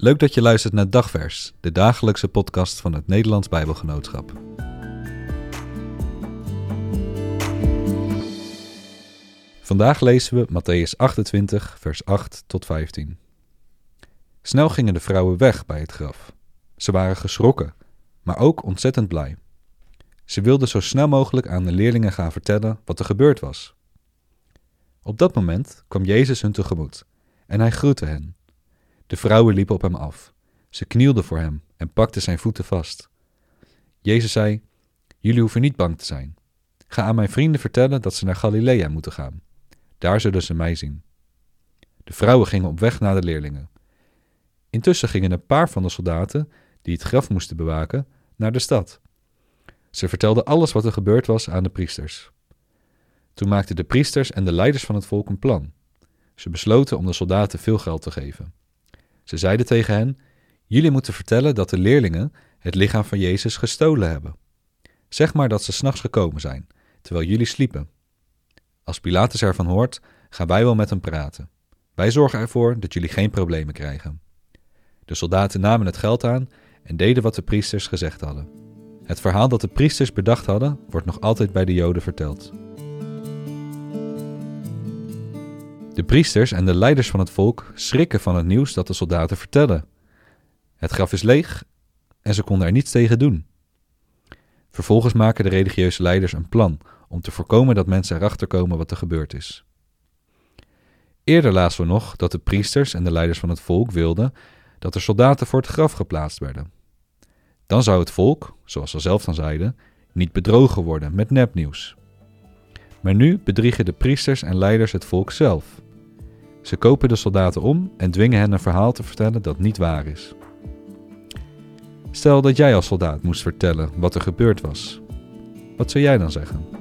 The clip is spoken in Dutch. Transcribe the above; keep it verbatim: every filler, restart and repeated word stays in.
Leuk dat je luistert naar Dagvers, de dagelijkse podcast van het Nederlands Bijbelgenootschap. Vandaag lezen we Mattheüs achtentwintig, vers acht tot vijftien. Snel gingen de vrouwen weg bij het graf. Ze waren geschrokken, maar ook ontzettend blij. Ze wilden zo snel mogelijk aan de leerlingen gaan vertellen wat er gebeurd was. Op dat moment kwam Jezus hun tegemoet en hij groette hen. De vrouwen liepen op hem af. Ze knielden voor hem en pakten zijn voeten vast. Jezus zei: "Jullie hoeven niet bang te zijn. Ga aan mijn vrienden vertellen dat ze naar Galilea moeten gaan. Daar zullen ze mij zien." De vrouwen gingen op weg naar de leerlingen. Intussen gingen een paar van de soldaten, die het graf moesten bewaken, naar de stad. Ze vertelden alles wat er gebeurd was aan de priesters. Toen maakten de priesters en de leiders van het volk een plan. Ze besloten om de soldaten veel geld te geven. Ze zeiden tegen hen: "Jullie moeten vertellen dat de leerlingen het lichaam van Jezus gestolen hebben. Zeg maar dat ze 's nachts gekomen zijn, terwijl jullie sliepen. Als Pilatus ervan hoort, gaan wij wel met hem praten. Wij zorgen ervoor dat jullie geen problemen krijgen." De soldaten namen het geld aan en deden wat de priesters gezegd hadden. Het verhaal dat de priesters bedacht hadden, wordt nog altijd bij de Joden verteld. De priesters en de leiders van het volk schrikken van het nieuws dat de soldaten vertellen. Het graf is leeg en ze konden er niets tegen doen. Vervolgens maken de religieuze leiders een plan om te voorkomen dat mensen erachter komen wat er gebeurd is. Eerder lazen we nog dat de priesters en de leiders van het volk wilden dat er soldaten voor het graf geplaatst werden. Dan zou het volk, zoals ze zelf dan zeiden, niet bedrogen worden met nepnieuws. Maar nu bedriegen de priesters en leiders het volk zelf. Ze kopen de soldaten om en dwingen hen een verhaal te vertellen dat niet waar is. Stel dat jij als soldaat moest vertellen wat er gebeurd was. Wat zou jij dan zeggen?